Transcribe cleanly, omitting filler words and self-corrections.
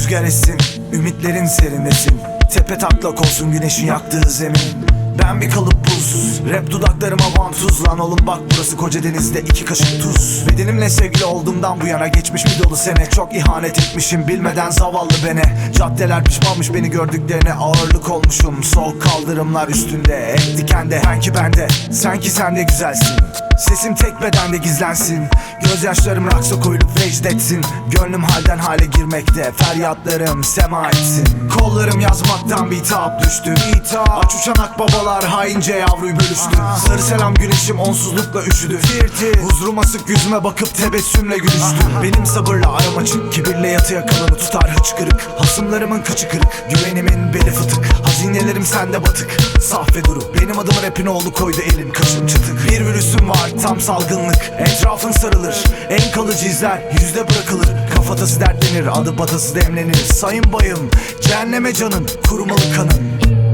rüzgar essin, ümitlerin serinlesin. Tepe taklak olsun güneşin yaktığı zemin. Ben bir kalıp buz, rap dudaklarıma vantuz. Lan oğlum bak burası koca denizde 2 kaşık tuz. Bedenimle sevgili olduğumdan bu yana geçmiş bir dolu sene. Çok ihanet etmişim bilmeden zavallı bene. Caddeler pişmanmış beni gördüklerine, ağırlık olmuşum. Soğuk kaldırımlar üstünde, ek dikende. Sanki bende, sanki sen de güzelsin. Sesim tek bedende gizlensin. Gözyaşlarım raksa koyulup vecdetsin. Gönlüm halden hale girmekte, feryatlarım sema etsin. Kollarım yazmaktan bitap düştü. Aç uçan akbabalar haince yavruyu bölüştü. Sarı selam güneşim onsuzlukla üşüdü. Huzuruma sık yüzüme bakıp tebessümle gülüştü. Benim sabırla aram açık, kibirle yatıya kalanı tutar hıçkırık. Hasımlarımın kıçı kırık, güvenimin beli fıtık. Hazinelerim sende batık, saf ve duru. Benim adımı rapin oğlu koydu elin kaşın çıtık. Bir virüsüm var tam salgınlık, etrafın sarılır. En kalıcı izler yüzde bırakılır. Kafatası dertlenir, adı batası demlenir. Sayın bayım, cehenneme canın, kurumalı kanın.